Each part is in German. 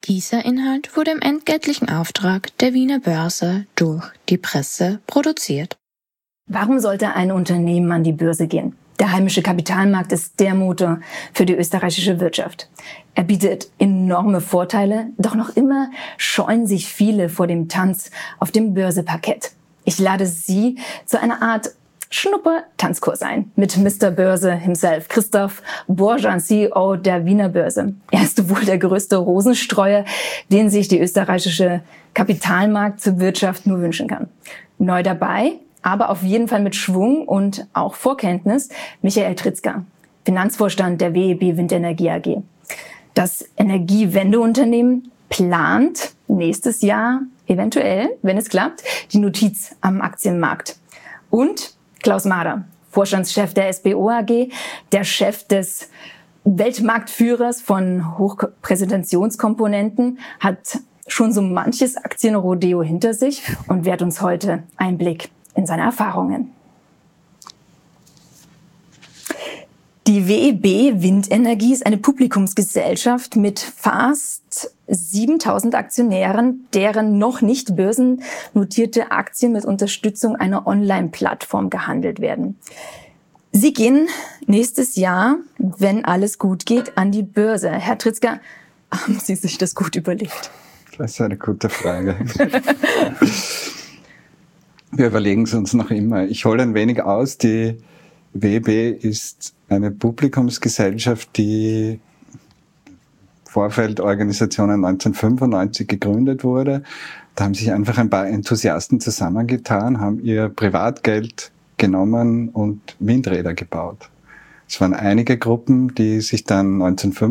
Dieser Inhalt wurde im entgeltlichen Auftrag der Wiener Börse durch die Presse produziert. Warum sollte ein Unternehmen an die Börse gehen? Der heimische Kapitalmarkt ist der Motor für die österreichische Wirtschaft. Er bietet enorme Vorteile, doch noch immer scheuen sich viele vor dem Tanz auf dem Börseparkett. Ich lade Sie zu einer Art Schnupper-Tanzkurs ein mit Mr. Börse himself, Christoph Borjan, CEO der Wiener Börse. Er ist wohl der größte Rosenstreuer, den sich die österreichische Kapitalmarktwirtschaft nur wünschen kann. Neu dabei, aber auf jeden Fall mit Schwung und auch Vorkenntnis, Michael Tritzka, Finanzvorstand der WEB Windenergie AG. Das Energiewendeunternehmen plant nächstes Jahr eventuell, wenn es klappt, die Notiz am Aktienmarkt. Und Klaus Mader, Vorstandschef der SBO AG, der Chef des Weltmarktführers von Hochpräsentationskomponenten, hat schon so manches Aktienrodeo hinter sich und wehrt uns heute Einblick in seine Erfahrungen. Die WEB Windenergie ist eine Publikumsgesellschaft mit fast 7.000 Aktionären, deren noch nicht börsennotierte Aktien mit Unterstützung einer Online-Plattform gehandelt werden. Sie gehen nächstes Jahr, wenn alles gut geht, an die Börse. Herr Tritzka, haben Sie sich das gut überlegt? Das ist eine gute Frage. Wir überlegen es uns noch immer. Ich hole ein wenig aus. Die WEB ist eine Publikumsgesellschaft, die Vorfeldorganisationen 1995 gegründet wurde. Da haben sich einfach ein paar Enthusiasten zusammengetan, haben ihr Privatgeld genommen und Windräder gebaut. Es waren einige Gruppen, die sich dann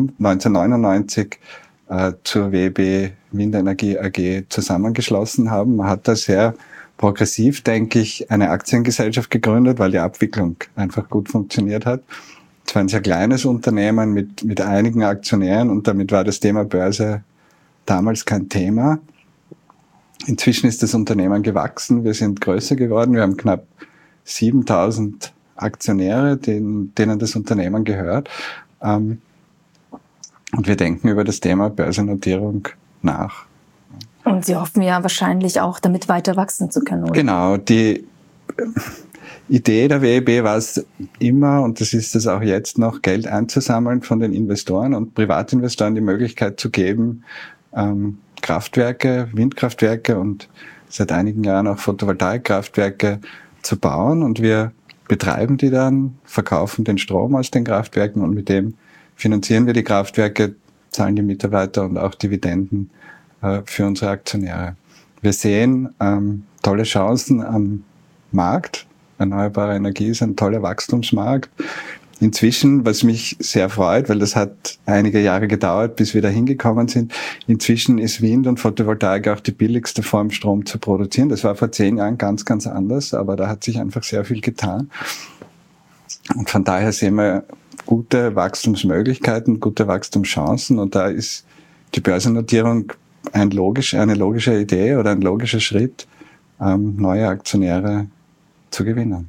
1999 zur WEB Windenergie AG zusammengeschlossen haben. Man hat da sehr progressiv, denke ich, eine Aktiengesellschaft gegründet, weil die Abwicklung einfach gut funktioniert hat. Es war ein sehr kleines Unternehmen mit einigen Aktionären und damit war das Thema Börse damals kein Thema. Inzwischen ist das Unternehmen gewachsen, wir sind größer geworden, wir haben knapp 7.000 Aktionäre, denen das Unternehmen gehört. Und wir denken über das Thema Börsennotierung nach. Und Sie hoffen ja wahrscheinlich auch, damit weiter wachsen zu können, oder? Genau, die Idee der WEB war es immer, und das ist es auch jetzt noch, Geld einzusammeln von den Investoren und Privatinvestoren die Möglichkeit zu geben, Kraftwerke, Windkraftwerke und seit einigen Jahren auch Photovoltaikkraftwerke zu bauen. Und wir betreiben die dann, verkaufen den Strom aus den Kraftwerken und mit dem finanzieren wir die Kraftwerke, zahlen die Mitarbeiter und auch Dividenden für unsere Aktionäre. Wir sehen tolle Chancen am Markt. Erneuerbare Energie ist ein toller Wachstumsmarkt. Inzwischen, was mich sehr freut, weil das hat einige Jahre gedauert, bis wir da hingekommen sind, inzwischen ist Wind und Photovoltaik auch die billigste Form, Strom zu produzieren. Das war vor 10 Jahren ganz, ganz anders, aber da hat sich einfach sehr viel getan. Und von daher sehen wir gute Wachstumsmöglichkeiten, gute Wachstumschancen und da ist die Börsennotierung eine logische Idee oder ein logischer Schritt, neue Aktionäre zu gewinnen.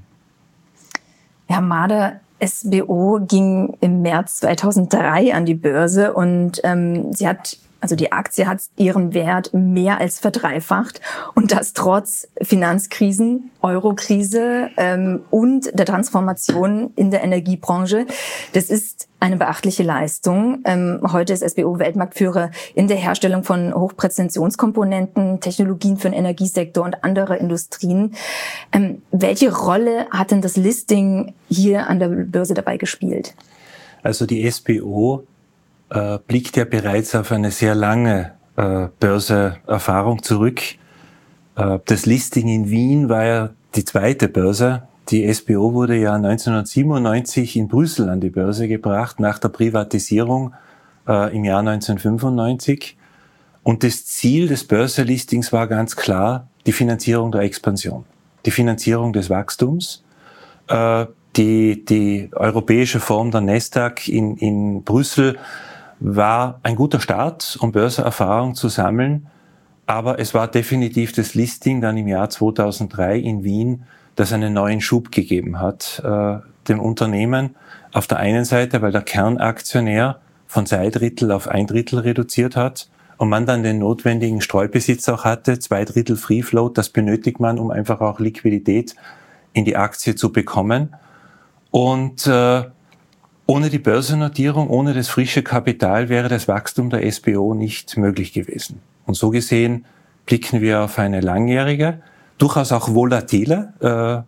Herr Mader, SBO ging im März 2003 an die Börse und die Aktie hat ihren Wert mehr als verdreifacht und das trotz Finanzkrisen, Eurokrise und der Transformation in der Energiebranche. Das ist eine beachtliche Leistung. Heute ist SBO Weltmarktführer in der Herstellung von Hochpräzisionskomponenten, Technologien für den Energiesektor und andere Industrien. Welche Rolle hat denn das Listing hier an der Börse dabei gespielt? Also die SBO blickt ja bereits auf eine sehr lange Börseerfahrung zurück. Das Listing in Wien war ja die zweite Börse. Die SBO wurde ja 1997 in Brüssel an die Börse gebracht, nach der Privatisierung im Jahr 1995. Und das Ziel des Börselistings war ganz klar die Finanzierung der Expansion, die Finanzierung des Wachstums. Die europäische Form der Nasdaq in Brüssel war ein guter Start, um Börseerfahrung zu sammeln, aber es war definitiv das Listing dann im Jahr 2003 in Wien, das einen neuen Schub gegeben hat, dem Unternehmen. Auf der einen Seite, weil der Kernaktionär von 2/3 auf 1/3 reduziert hat und man dann den notwendigen Streubesitz auch hatte, 2/3 Free Float, das benötigt man, um einfach auch Liquidität in die Aktie zu bekommen. Und ohne die Börsennotierung, ohne das frische Kapital wäre das Wachstum der SBO nicht möglich gewesen. Und so gesehen blicken wir auf eine langjährige, durchaus auch volatile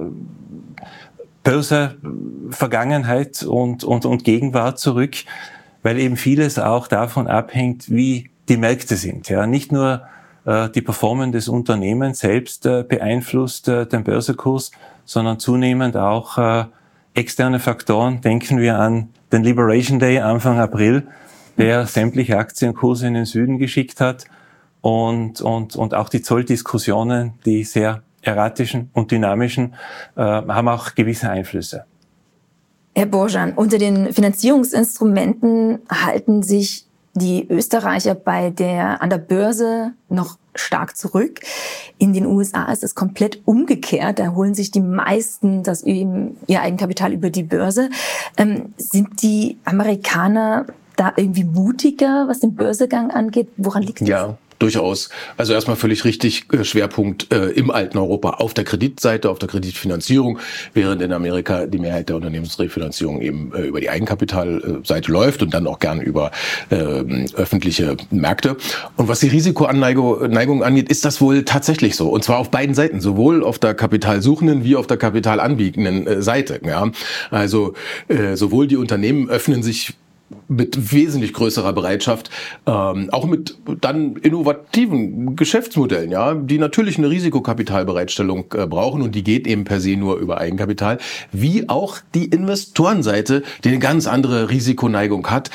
Börse-Vergangenheit und Gegenwart zurück, weil eben vieles auch davon abhängt, wie die Märkte sind. Ja, nicht nur die Performance des Unternehmens selbst beeinflusst den Börsekurs, sondern zunehmend auch externe Faktoren. Denken wir an den Liberation Day Anfang April, der sämtliche Aktienkurse in den Süden geschickt hat und auch die Zolldiskussionen, die sehr erratischen und dynamischen, haben auch gewisse Einflüsse. Herr Borjan, unter den Finanzierungsinstrumenten halten sich die Österreicher an der Börse noch stark zurück. In den USA ist es komplett umgekehrt. Da holen sich die meisten ihr Eigenkapital über die Börse. Sind die Amerikaner da irgendwie mutiger, was den Börsegang angeht? Woran liegt das? Ja. Durchaus. Also erstmal völlig richtig, Schwerpunkt im alten Europa auf der Kreditseite, auf der Kreditfinanzierung, während in Amerika die Mehrheit der Unternehmensrefinanzierung eben über die Eigenkapitalseite läuft und dann auch gern über öffentliche Märkte. Und was die Risikoanneigung angeht, ist das wohl tatsächlich so. Und zwar auf beiden Seiten, sowohl auf der kapitalsuchenden wie auf der kapitalanbietenden Seite. Ja. Also sowohl die Unternehmen öffnen sich mit wesentlich größerer Bereitschaft, auch mit dann innovativen Geschäftsmodellen, ja, die natürlich eine Risikokapitalbereitstellung brauchen und die geht eben per se nur über Eigenkapital, wie auch die Investorenseite, die eine ganz andere Risikoneigung hat,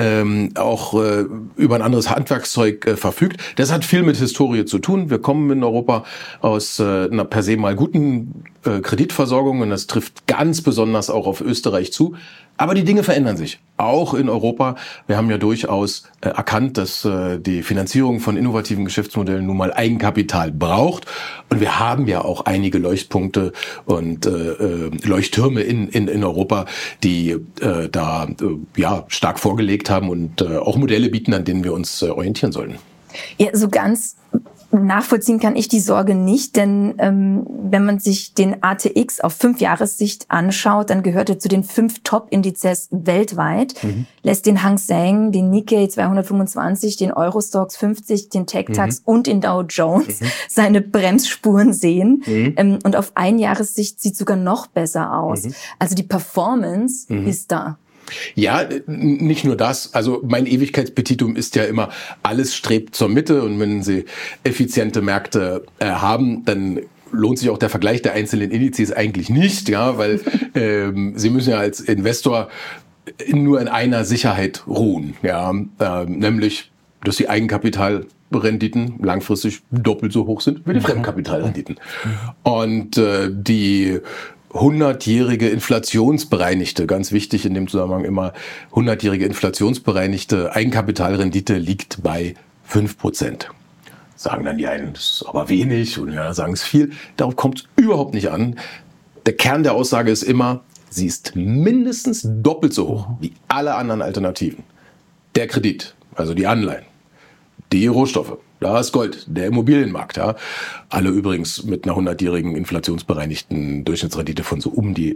auch über ein anderes Handwerkszeug verfügt. Das hat viel mit Historie zu tun. Wir kommen in Europa aus einer per se mal guten Kreditversorgung und das trifft ganz besonders auch auf Österreich zu. Aber die Dinge verändern sich, auch in Europa. Wir haben ja durchaus erkannt, dass die Finanzierung von innovativen Geschäftsmodellen nun mal Eigenkapital braucht. Und wir haben ja auch einige Leuchtpunkte und Leuchttürme in Europa, die da stark vorgelegt haben und auch Modelle bieten, an denen wir uns orientieren sollten. Ja, so ganz nachvollziehen kann ich die Sorge nicht, denn wenn man sich den ATX auf 5-Jahressicht anschaut, dann gehört er zu den 5 Top-Indizes weltweit, lässt den Hang Seng, den Nikkei 225, den Eurostoxx 50, den TechDAX und den Dow Jones seine Bremsspuren sehen. Und auf 1-Jahressicht sieht sogar noch besser aus. Also die Performance ist da. Ja, nicht nur das. Also mein Ewigkeitspetitum ist ja immer, alles strebt zur Mitte und wenn Sie effiziente Märkte haben, dann lohnt sich auch der Vergleich der einzelnen Indizes eigentlich nicht, ja, weil Sie müssen ja als Investor nur in einer Sicherheit ruhen, ja, nämlich, dass die Eigenkapitalrenditen langfristig doppelt so hoch sind wie die Fremdkapitalrenditen. Und die 100-jährige inflationsbereinigte, ganz wichtig in dem Zusammenhang immer, 100-jährige inflationsbereinigte Eigenkapitalrendite liegt bei 5%. Sagen dann die einen, das ist aber wenig, und ja, sagen es viel. Darauf kommt es überhaupt nicht an. Der Kern der Aussage ist immer, sie ist mindestens doppelt so hoch wie alle anderen Alternativen. Der Kredit, also die Anleihen, die Rohstoffe, das Gold, der Immobilienmarkt, ja. Alle übrigens mit einer 100-jährigen inflationsbereinigten Durchschnittsrendite von so um die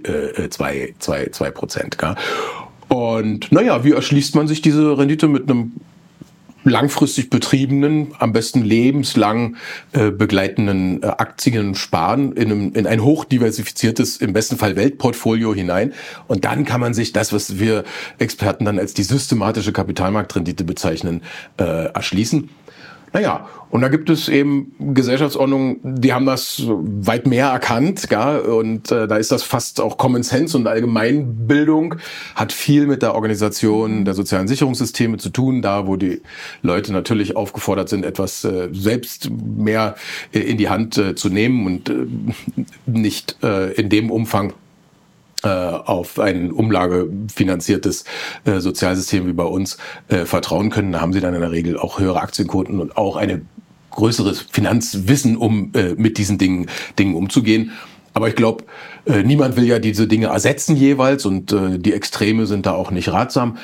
2%. Ja. Und naja, wie erschließt man sich diese Rendite? Mit einem langfristig betriebenen, am besten lebenslang begleitenden Aktiensparen in ein hochdiversifiziertes, im besten Fall Weltportfolio hinein. Und dann kann man sich das, was wir Experten dann als die systematische Kapitalmarktrendite bezeichnen, erschließen. Naja, und da gibt es eben Gesellschaftsordnungen, die haben das weit mehr erkannt, ja, und da ist das fast auch Common Sense und Allgemeinbildung, hat viel mit der Organisation der sozialen Sicherungssysteme zu tun, da wo die Leute natürlich aufgefordert sind, etwas selbst mehr in die Hand zu nehmen und nicht in dem Umfang auf ein umlagefinanziertes Sozialsystem wie bei uns vertrauen können. Da haben sie dann in der Regel auch höhere Aktienquoten und auch ein größeres Finanzwissen, um mit diesen Dingen umzugehen. Aber ich glaube, niemand will ja diese Dinge ersetzen jeweils und die Extreme sind da auch nicht ratsam.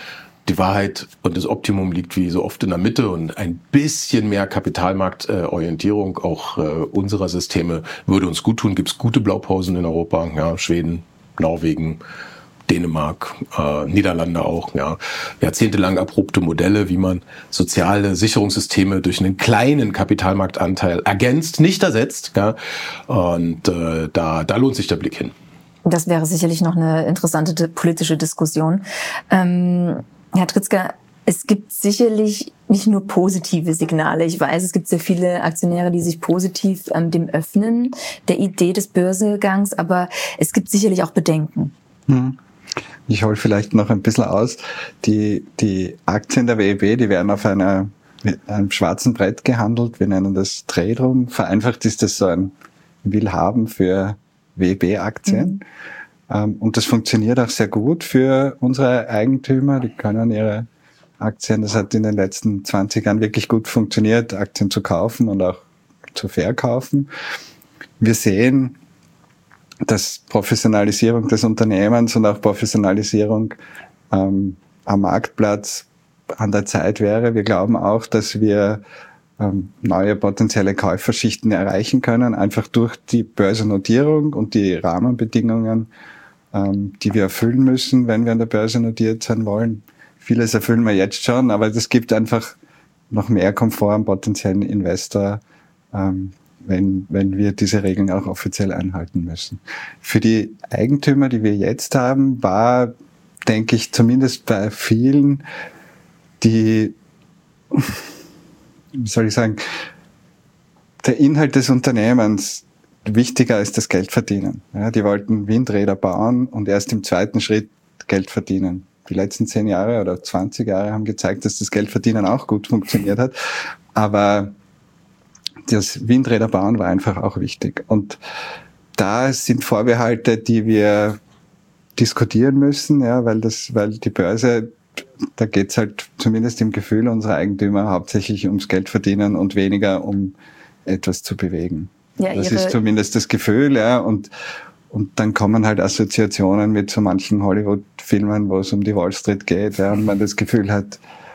die Wahrheit und das Optimum liegt wie so oft in der Mitte und ein bisschen mehr Kapitalmarktorientierung auch unserer Systeme würde uns gut tun. Gibt es gute Blaupausen in Europa, ja, Schweden, Norwegen, Dänemark, Niederlande auch, ja, jahrzehntelang erprobte Modelle, wie man soziale Sicherungssysteme durch einen kleinen Kapitalmarktanteil ergänzt, nicht ersetzt, ja, und da lohnt sich der Blick hin. Das wäre sicherlich noch eine interessante politische Diskussion. Herr Tritzka, es gibt sicherlich nicht nur positive Signale. Ich weiß, es gibt sehr viele Aktionäre, die sich positiv dem öffnen, der Idee des Börsegangs, aber es gibt sicherlich auch Bedenken. Ich hole vielleicht noch ein bisschen aus. Die Aktien der WEB, die werden auf einem schwarzen Brett gehandelt. Wir nennen das Trade-Room. Vereinfacht ist das so ein Willhaben für WEB-Aktien. Und das funktioniert auch sehr gut für unsere Eigentümer. Die können ihre Aktien, das hat in den letzten 20 Jahren wirklich gut funktioniert, Aktien zu kaufen und auch zu verkaufen. Wir sehen, dass Professionalisierung des Unternehmens und auch Professionalisierung am Marktplatz an der Zeit wäre. Wir glauben auch, dass wir neue potenzielle Käuferschichten erreichen können, einfach durch die Börsennotierung und die Rahmenbedingungen, die wir erfüllen müssen, wenn wir an der Börse notiert sein wollen. Vieles erfüllen wir jetzt schon, aber es gibt einfach noch mehr Komfort am potenziellen Investor, wenn wir diese Regeln auch offiziell einhalten müssen. Für die Eigentümer, die wir jetzt haben, war, denke ich, zumindest bei vielen, wie soll ich sagen, der Inhalt des Unternehmens wichtiger als das Geld verdienen. Ja, die wollten Windräder bauen und erst im zweiten Schritt Geld verdienen. Die letzten 10 Jahre oder 20 Jahre haben gezeigt, dass das Geldverdienen auch gut funktioniert hat. Aber das Windräder bauen war einfach auch wichtig. Und da sind Vorbehalte, die wir diskutieren müssen, ja, weil die Börse, da geht's halt zumindest im Gefühl unserer Eigentümer hauptsächlich ums Geld verdienen und weniger um etwas zu bewegen. Ja, das ist zumindest das Gefühl, ja, und dann kommen halt Assoziationen mit so manchen Hollywood-Filmen, wo es um die Wall Street geht, ja, und man das Gefühl hat,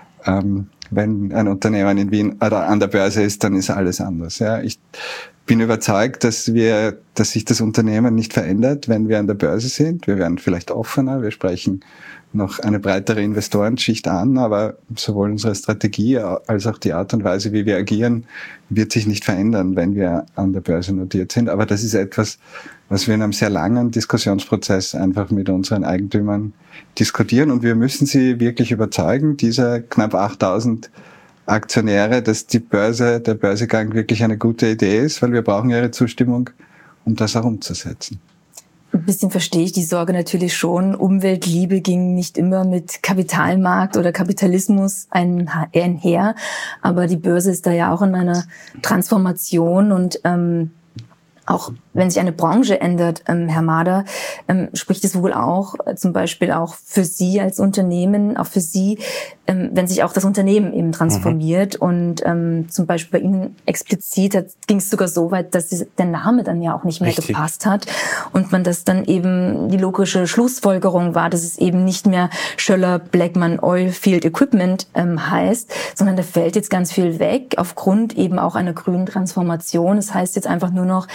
wenn ein Unternehmen in Wien oder an der Börse ist, dann ist alles anders. Ja, ich bin überzeugt, dass sich das Unternehmen nicht verändert, wenn wir an der Börse sind. Wir werden vielleicht offener, wir sprechen noch eine breitere Investorenschicht an, aber sowohl unsere Strategie als auch die Art und Weise, wie wir agieren, wird sich nicht verändern, wenn wir an der Börse notiert sind. Aber das ist etwas, was wir in einem sehr langen Diskussionsprozess einfach mit unseren Eigentümern diskutieren, und wir müssen sie wirklich überzeugen, diese knapp 8.000 Aktionäre, dass der Börsegang wirklich eine gute Idee ist, weil wir brauchen ihre Zustimmung, um das auch umzusetzen. Ein bisschen verstehe ich die Sorge natürlich schon. Umweltliebe ging nicht immer mit Kapitalmarkt oder Kapitalismus einher, aber die Börse ist da ja auch in einer Transformation, und auch wenn sich eine Branche ändert, Herr Mader, spricht es wohl auch zum Beispiel auch für Sie als Unternehmen, auch für Sie, wenn sich auch das Unternehmen eben transformiert. Und zum Beispiel bei Ihnen explizit ging es sogar so weit, dass der Name dann ja auch nicht mehr gepasst hat und man das dann eben die logische Schlussfolgerung war, dass es eben nicht mehr Schoeller-Bleckmann Oilfield Equipment heißt, sondern da fällt jetzt ganz viel weg aufgrund eben auch einer grünen Transformation. Das heißt jetzt einfach nur noch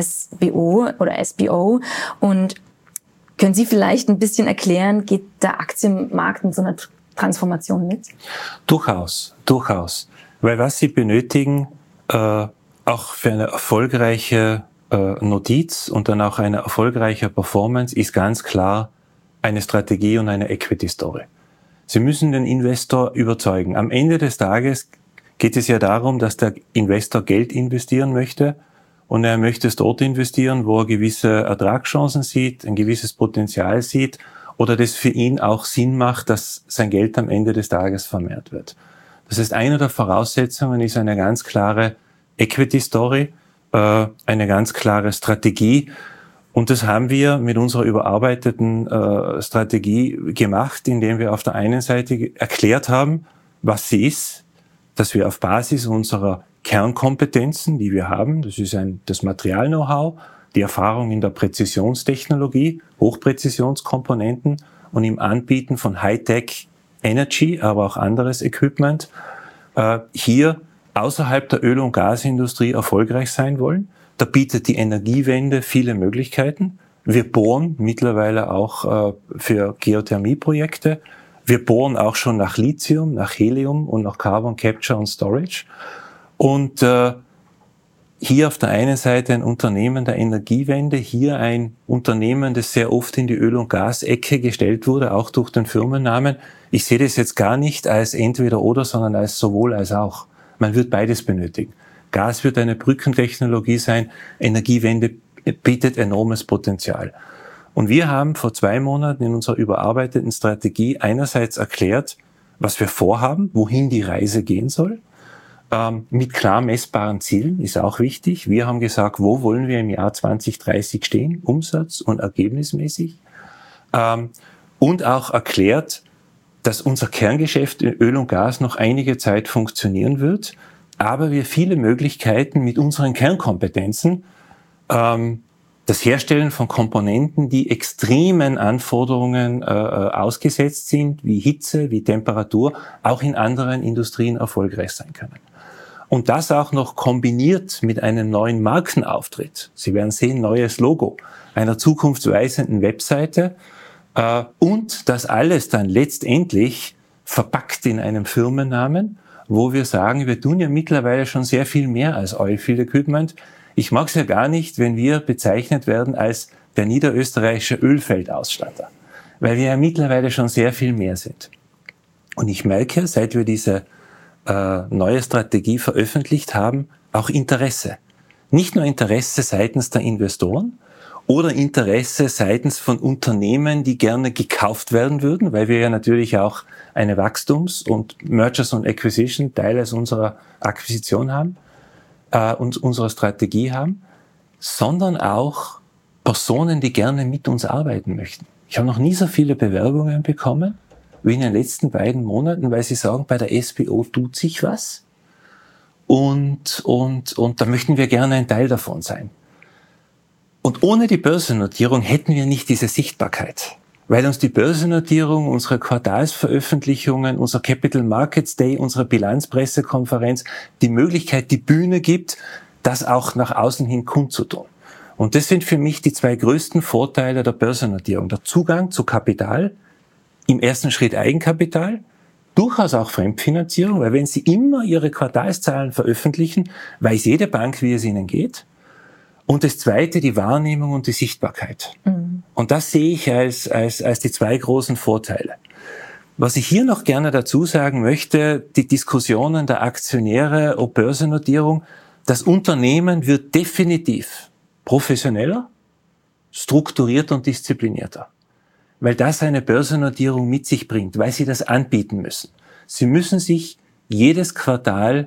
SBO oder SBO. Und können Sie vielleicht ein bisschen erklären, geht der Aktienmarkt in so einer Transformation mit? Durchaus. Weil was Sie benötigen, auch für eine erfolgreiche Notiz und dann auch eine erfolgreiche Performance, ist ganz klar eine Strategie und eine Equity-Story. Sie müssen den Investor überzeugen. Am Ende des Tages geht es ja darum, dass der Investor Geld investieren möchte, und er möchte es dort investieren, wo er gewisse Ertragschancen sieht, ein gewisses Potenzial sieht, oder das für ihn auch Sinn macht, dass sein Geld am Ende des Tages vermehrt wird. Das heißt, eine der Voraussetzungen ist eine ganz klare Equity-Story, eine ganz klare Strategie. Und das haben wir mit unserer überarbeiteten Strategie gemacht, indem wir auf der einen Seite erklärt haben, was sie ist, dass wir auf Basis unserer Kernkompetenzen, die wir haben, das ist das Material-Know-how, die Erfahrung in der Präzisionstechnologie, Hochpräzisionskomponenten und im Anbieten von Hightech Energy, aber auch anderes Equipment, hier außerhalb der Öl- und Gasindustrie erfolgreich sein wollen. Da bietet die Energiewende viele Möglichkeiten. Wir bohren mittlerweile auch für Geothermieprojekte. Wir bohren auch schon nach Lithium, nach Helium und nach Carbon Capture und Storage. Und hier auf der einen Seite ein Unternehmen der Energiewende, hier ein Unternehmen, das sehr oft in die Öl- und Gasecke gestellt wurde, auch durch den Firmennamen. Ich sehe das jetzt gar nicht als entweder oder, sondern als sowohl als auch. Man wird beides benötigen. Gas wird eine Brückentechnologie sein, Energiewende bietet enormes Potenzial. Und wir haben vor 2 Monaten in unserer überarbeiteten Strategie einerseits erklärt, was wir vorhaben, wohin die Reise gehen soll, mit klar messbaren Zielen, ist auch wichtig. Wir haben gesagt, wo wollen wir im Jahr 2030 stehen, umsatz- und ergebnismäßig. Und auch erklärt, dass unser Kerngeschäft in Öl und Gas noch einige Zeit funktionieren wird, aber wir viele Möglichkeiten mit unseren Kernkompetenzen, das Herstellen von Komponenten, die extremen Anforderungen ausgesetzt sind, wie Hitze, wie Temperatur, auch in anderen Industrien erfolgreich sein können. Und das auch noch kombiniert mit einem neuen Markenauftritt. Sie werden sehen, neues Logo, einer zukunftsweisenden Webseite und das alles dann letztendlich verpackt in einem Firmennamen, wo wir sagen, wir tun ja mittlerweile schon sehr viel mehr als Oilfield Equipment. Ich mag es ja gar nicht, wenn wir bezeichnet werden als der niederösterreichische Ölfeldausstatter, weil wir ja mittlerweile schon sehr viel mehr sind. Und ich merke, seit wir diese neue Strategie veröffentlicht haben, auch Interesse. Nicht nur Interesse seitens der Investoren oder Interesse seitens von Unternehmen, die gerne gekauft werden würden, weil wir ja natürlich auch eine Wachstums- und Mergers und Acquisition Teil aus unserer Akquisition haben und unserer Strategie haben, sondern auch Personen, die gerne mit uns arbeiten möchten. Ich habe noch nie so viele Bewerbungen bekommen wie in den letzten 2 Monaten, weil sie sagen, bei der SBO tut sich was und da möchten wir gerne ein Teil davon sein. Und ohne die Börsennotierung hätten wir nicht diese Sichtbarkeit, weil uns die Börsennotierung, unsere Quartalsveröffentlichungen, unser Capital Markets Day, unsere Bilanzpressekonferenz die Möglichkeit, die Bühne gibt, das auch nach außen hin kundzutun. Und das sind für mich die 2 größten Vorteile der Börsennotierung. Der Zugang zu Kapital, im ersten Schritt Eigenkapital, durchaus auch Fremdfinanzierung, weil wenn Sie immer Ihre Quartalszahlen veröffentlichen, weiß jede Bank, wie es Ihnen geht. Und das Zweite, die Wahrnehmung und die Sichtbarkeit. Mhm. Und das sehe ich als die 2 großen Vorteile. Was ich hier noch gerne dazu sagen möchte, die Diskussionen der Aktionäre ob Börsennotierung, das Unternehmen wird definitiv professioneller, strukturierter und disziplinierter. Weil das eine Börsennotierung mit sich bringt, weil sie das anbieten müssen. Sie müssen sich jedes Quartal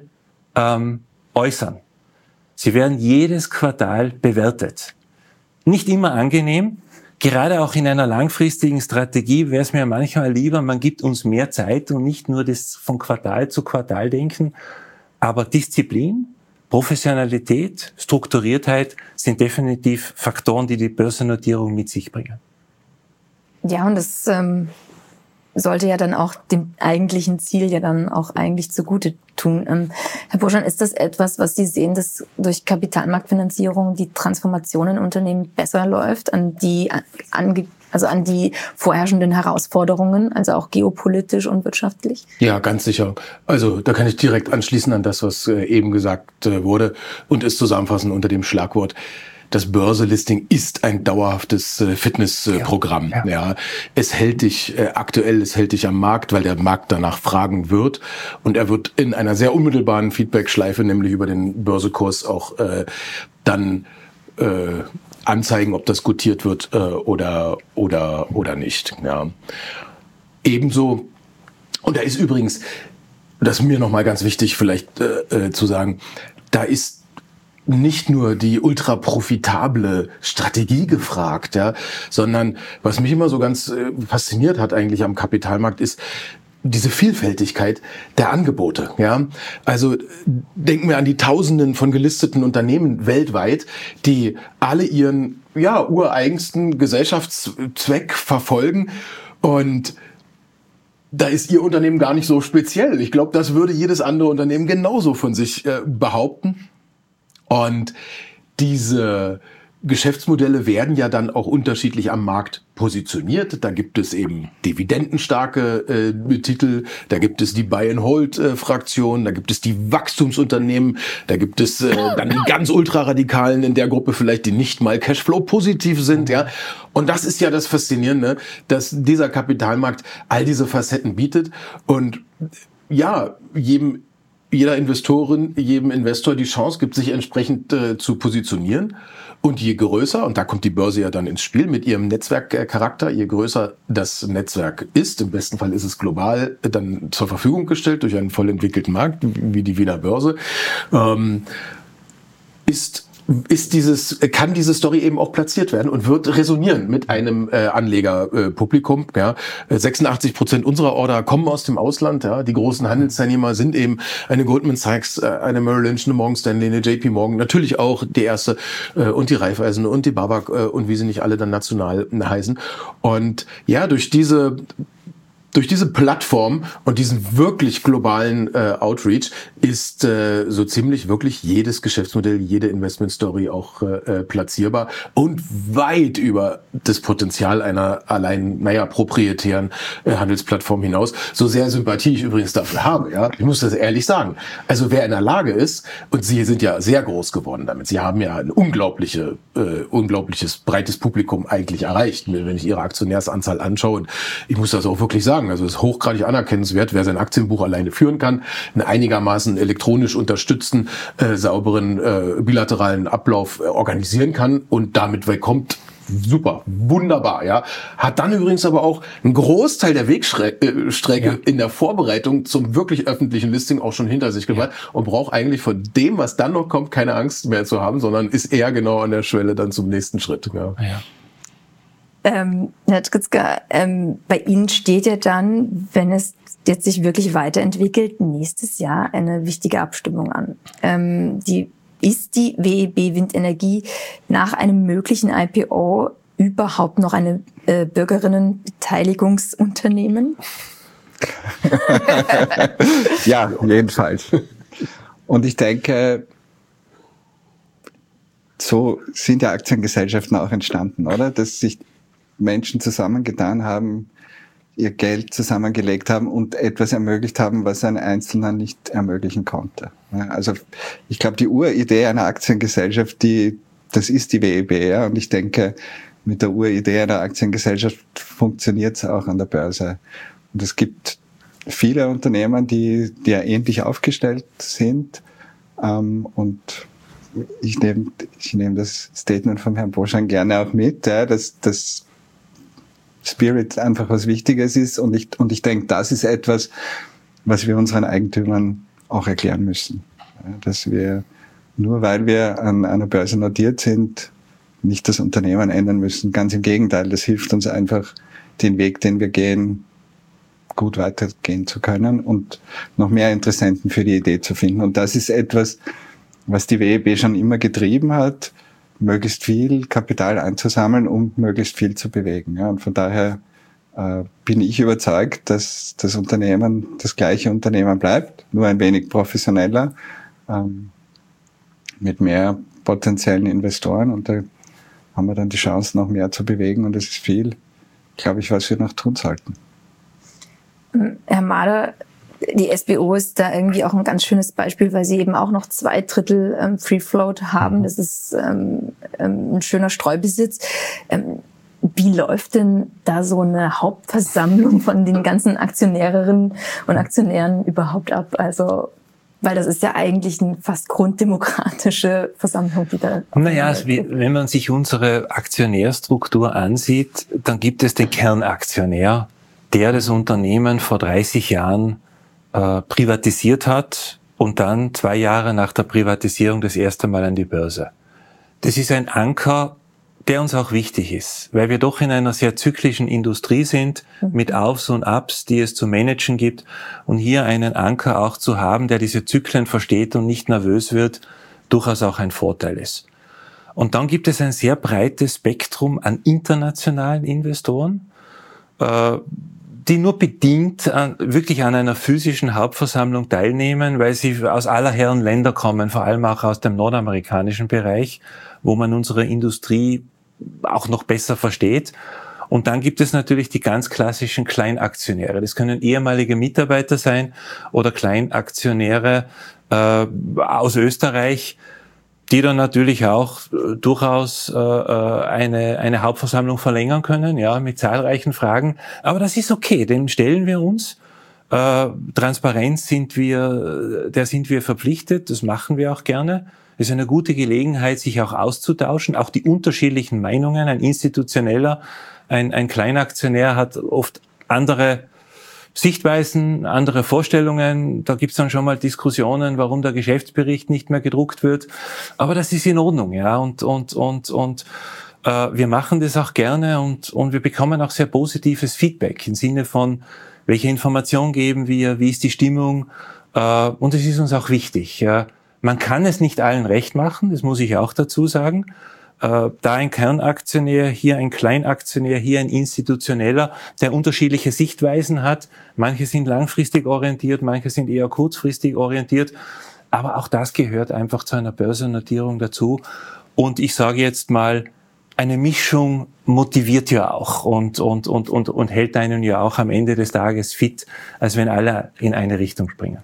äußern. Sie werden jedes Quartal bewertet. Nicht immer angenehm. Gerade auch in einer langfristigen Strategie wäre es mir manchmal lieber, man gibt uns mehr Zeit und nicht nur das von Quartal zu Quartal denken. Aber Disziplin, Professionalität, Strukturiertheit sind definitiv Faktoren, die die Börsennotierung mit sich bringen. Ja, und das sollte ja dann auch dem eigentlichen Ziel ja dann auch eigentlich zugute tun. Herr Burschan, ist das etwas, was Sie sehen, dass durch Kapitalmarktfinanzierung die Transformation in Unternehmen besser läuft, an die vorherrschenden Herausforderungen, also auch geopolitisch und wirtschaftlich? Ja, ganz sicher. Also da kann ich direkt anschließen an das, was eben gesagt wurde und es zusammenfassen unter dem Schlagwort: Das Börselisting ist ein dauerhaftes Fitnessprogramm. Ja. Es hält dich aktuell, es hält dich am Markt, weil der Markt danach fragen wird. Und er wird in einer sehr unmittelbaren Feedback-Schleife, nämlich über den Börsekurs, auch dann anzeigen, ob das gutiert wird oder nicht. Ja. Ebenso, und da ist übrigens, das ist mir nochmal ganz wichtig vielleicht zu sagen, da ist nicht nur die ultra profitable Strategie gefragt, ja, sondern was mich immer so ganz fasziniert hat eigentlich am Kapitalmarkt ist diese Vielfältigkeit der Angebote, ja. Also denken wir an die Tausenden von gelisteten Unternehmen weltweit, die alle ihren ureigensten Gesellschaftszweck verfolgen und da ist Ihr Unternehmen gar nicht so speziell. Ich glaube, das würde jedes andere Unternehmen genauso von sich behaupten. Und diese Geschäftsmodelle werden ja dann auch unterschiedlich am Markt positioniert. Da gibt es eben dividendenstarke Titel, da gibt es die Buy-and-Hold-Fraktion, da gibt es die Wachstumsunternehmen, da gibt es dann die ganz Ultraradikalen in der Gruppe vielleicht, die nicht mal Cashflow-positiv sind. Ja. Und das ist ja das Faszinierende, dass dieser Kapitalmarkt all diese Facetten bietet und ja, jeder Investorin, jedem Investor die Chance gibt, sich entsprechend zu positionieren. Und je größer, und da kommt die Börse ja dann ins Spiel mit ihrem Netzwerkcharakter, je größer das Netzwerk ist, im besten Fall ist es global dann zur Verfügung gestellt durch einen voll entwickelten Markt, wie die Wiener Börse, kann diese Story eben auch platziert werden und wird resonieren mit einem Anlegerpublikum. Ja. 86% unserer Order kommen aus dem Ausland. Ja. Die großen Handelsteilnehmer sind eben eine Goldman Sachs, eine Merrill Lynch, eine Morgan Stanley, eine JP Morgan, natürlich auch die Erste und die Raiffeisen und die BAWAG und wie sie nicht alle dann national heißen. Und ja, durch diese Plattform und diesen wirklich globalen Outreach ist so ziemlich wirklich jedes Geschäftsmodell, jede Investmentstory auch platzierbar und weit über das Potenzial einer allein, proprietären Handelsplattform hinaus. So sehr Sympathie ich übrigens dafür habe, ja, ich muss das ehrlich sagen. Also wer in der Lage ist, und Sie sind ja sehr groß geworden damit, Sie haben ja ein unglaubliches, breites Publikum eigentlich erreicht, wenn ich Ihre Aktionärsanzahl anschaue. Und ich muss das auch wirklich sagen, also es ist hochgradig anerkennenswert, wer sein Aktienbuch alleine führen kann, einen einigermaßen elektronisch unterstützten, sauberen, bilateralen Ablauf organisieren kann und damit wegkommt. Super, wunderbar, ja. Hat dann übrigens aber auch einen Großteil der Wegstrecke in der Vorbereitung zum wirklich öffentlichen Listing auch schon hinter sich gebracht und braucht eigentlich von dem, was dann noch kommt, keine Angst mehr zu haben, sondern ist eher genau an der Schwelle dann zum nächsten Schritt. Ja. Herr Trzyska, bei Ihnen steht ja dann, wenn es jetzt sich wirklich weiterentwickelt, nächstes Jahr eine wichtige Abstimmung an. Ist die WEB Windenergie nach einem möglichen IPO überhaupt noch eine Bürgerinnenbeteiligungsunternehmen? Ja, jedenfalls. Und ich denke, so sind ja Aktiengesellschaften auch entstanden, oder? Dass sich Menschen zusammengetan haben, ihr Geld zusammengelegt haben und etwas ermöglicht haben, was ein Einzelner nicht ermöglichen konnte. Also ich glaube, die Uridee einer Aktiengesellschaft, das ist die WEB, ja, und ich denke, mit der Uridee einer Aktiengesellschaft funktioniert es auch an der Börse. Und es gibt viele Unternehmen, die ja ähnlich aufgestellt sind, und ich nehme das Statement von Herrn Boschan gerne auch mit, ja, dass Spirit einfach was Wichtiges ist und ich denke, das ist etwas, was wir unseren Eigentümern auch erklären müssen. Ja, dass wir, nur weil wir an einer Börse notiert sind, nicht das Unternehmen ändern müssen. Ganz im Gegenteil, das hilft uns einfach, den Weg, den wir gehen, gut weitergehen zu können und noch mehr Interessenten für die Idee zu finden. Und das ist etwas, was die WEB schon immer getrieben hat, möglichst viel Kapital einzusammeln, um möglichst viel zu bewegen. Ja, und von daher bin ich überzeugt, dass das Unternehmen das gleiche Unternehmen bleibt, nur ein wenig professioneller, mit mehr potenziellen Investoren. Und da haben wir dann die Chance, noch mehr zu bewegen. Und das ist viel, glaube ich, was wir noch tun sollten. Herr Mader, die SBO ist da irgendwie auch ein ganz schönes Beispiel, weil sie eben auch noch 2/3 Free Float haben. Das ist ein schöner Streubesitz. Wie läuft denn da so eine Hauptversammlung von den ganzen Aktionärinnen und Aktionären überhaupt ab? Also, weil das ist ja eigentlich eine fast grunddemokratische Versammlung, die da... Wenn man sich unsere Aktionärstruktur ansieht, dann gibt es den Kernaktionär, der das Unternehmen vor 30 Jahren privatisiert hat und dann 2 Jahre nach der Privatisierung das erste Mal an die Börse. Das ist ein Anker, der uns auch wichtig ist, weil wir doch in einer sehr zyklischen Industrie sind, mit Aufs und Ups, die es zu managen gibt. Und hier einen Anker auch zu haben, der diese Zyklen versteht und nicht nervös wird, durchaus auch ein Vorteil ist. Und dann gibt es ein sehr breites Spektrum an internationalen Investoren, die nur bedingt wirklich an einer physischen Hauptversammlung teilnehmen, weil sie aus aller Herren Länder kommen, vor allem auch aus dem nordamerikanischen Bereich, wo man unsere Industrie auch noch besser versteht. Und dann gibt es natürlich die ganz klassischen Kleinaktionäre. Das können ehemalige Mitarbeiter sein oder Kleinaktionäre aus Österreich, die dann natürlich auch durchaus eine Hauptversammlung verlängern können, ja, mit zahlreichen Fragen. Aber das ist okay, den stellen wir uns. Transparenz sind wir verpflichtet, das machen wir auch gerne. Es ist eine gute Gelegenheit, sich auch auszutauschen, auch die unterschiedlichen Meinungen. Ein institutioneller, ein Kleinaktionär hat oft andere Sichtweisen, andere Vorstellungen. Da gibt's dann schon mal Diskussionen, warum der Geschäftsbericht nicht mehr gedruckt wird. Aber das ist in Ordnung, ja. Und wir machen das auch gerne und wir bekommen auch sehr positives Feedback im Sinne von, welche Information geben wir, wie ist die Stimmung. Und es ist uns auch wichtig. Ja. Man kann es nicht allen recht machen, das muss ich auch dazu sagen. Da ein Kernaktionär, hier ein Kleinaktionär, hier ein institutioneller, der unterschiedliche Sichtweisen hat. Manche sind langfristig orientiert, manche sind eher kurzfristig orientiert. Aber auch das gehört einfach zu einer Börsennotierung dazu. Und ich sage jetzt mal, eine Mischung motiviert ja auch und hält einen ja auch am Ende des Tages fit, als wenn alle in eine Richtung springen.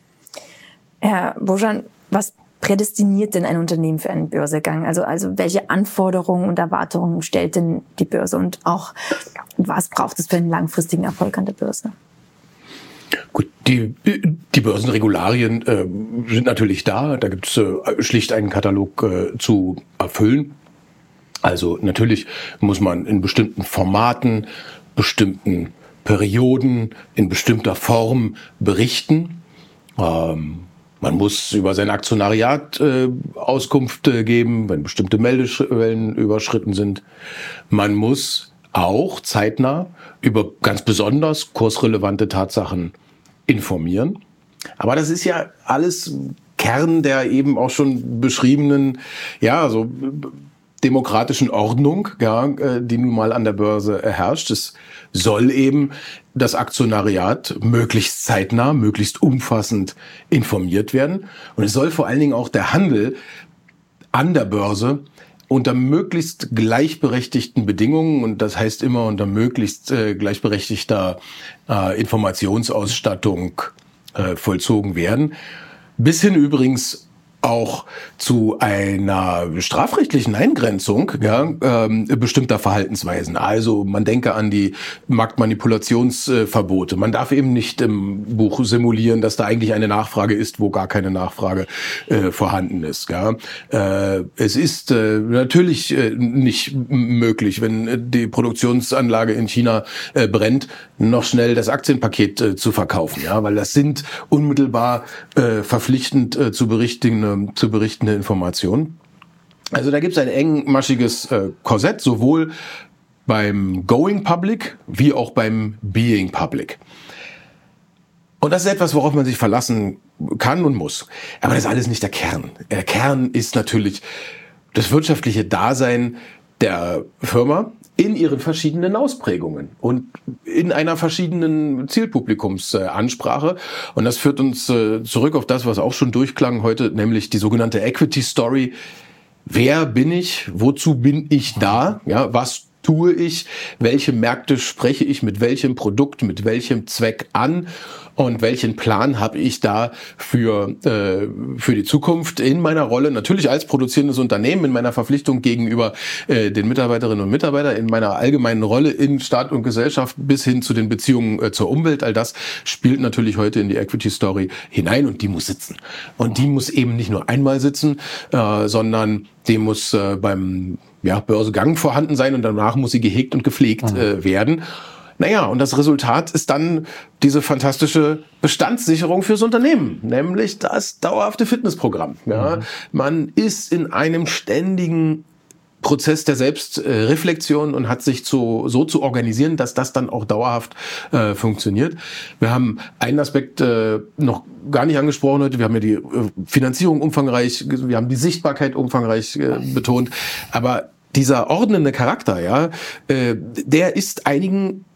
Herr Bojan, was prädestiniert denn ein Unternehmen für einen Börsegang? Also welche Anforderungen und Erwartungen stellt denn die Börse und auch was braucht es für einen langfristigen Erfolg an der Börse? Gut, die Börsenregularien sind natürlich da. Da gibt es schlicht einen Katalog zu erfüllen. Also natürlich muss man in bestimmten Formaten, bestimmten Perioden, in bestimmter Form berichten. Man muss über sein Aktionariat Auskunft geben, wenn bestimmte Meldeschwellen überschritten sind. Man muss auch zeitnah über ganz besonders kursrelevante Tatsachen informieren. Aber das ist ja alles Kern der eben auch schon beschriebenen, ja, so demokratischen Ordnung, ja, die nun mal an der Börse herrscht. Es soll eben das Aktionariat möglichst zeitnah, möglichst umfassend informiert werden. Und es soll vor allen Dingen auch der Handel an der Börse unter möglichst gleichberechtigten Bedingungen, und das heißt immer unter möglichst gleichberechtigter Informationsausstattung vollzogen werden. Bis hin übrigens auch zu einer strafrechtlichen Eingrenzung bestimmter Verhaltensweisen. Also man denke an die Marktmanipulationsverbote. Man darf eben nicht im Buch simulieren, dass da eigentlich eine Nachfrage ist, wo gar keine Nachfrage vorhanden ist. Ja. Es ist natürlich nicht möglich, wenn die Produktionsanlage in China brennt, noch schnell das Aktienpaket zu verkaufen, ja, weil das sind unmittelbar verpflichtend zu berichtende Informationen. Also da gibt es ein engmaschiges Korsett, sowohl beim Going Public wie auch beim Being Public. Und das ist etwas, worauf man sich verlassen kann und muss. Aber das ist alles nicht der Kern. Der Kern ist natürlich das wirtschaftliche Dasein der Firma in ihren verschiedenen Ausprägungen und in einer verschiedenen Zielpublikumsansprache. Und das führt uns zurück auf das, was auch schon durchklang heute, nämlich die sogenannte Equity Story. Wer bin ich? Wozu bin ich da? Ja, was tue ich? Welche Märkte spreche ich mit welchem Produkt, mit welchem Zweck an? Und welchen Plan habe ich da für die Zukunft in meiner Rolle, natürlich als produzierendes Unternehmen, in meiner Verpflichtung gegenüber den Mitarbeiterinnen und Mitarbeitern, in meiner allgemeinen Rolle in Staat und Gesellschaft bis hin zu den Beziehungen zur Umwelt. All das spielt natürlich heute in die Equity Story hinein und die muss sitzen. Und die muss eben nicht nur einmal sitzen, sondern die muss beim Börsegang vorhanden sein und danach muss sie gehegt und gepflegt werden. Naja, und das Resultat ist dann diese fantastische Bestandssicherung fürs Unternehmen, nämlich das dauerhafte Fitnessprogramm. Ja, man ist in einem ständigen Prozess der Selbstreflexion und hat sich so zu organisieren, dass das dann auch dauerhaft funktioniert. Wir haben einen Aspekt noch gar nicht angesprochen heute. Wir haben ja die Finanzierung umfangreich, wir haben die Sichtbarkeit umfangreich betont, aber dieser ordnende Charakter, der ist einigen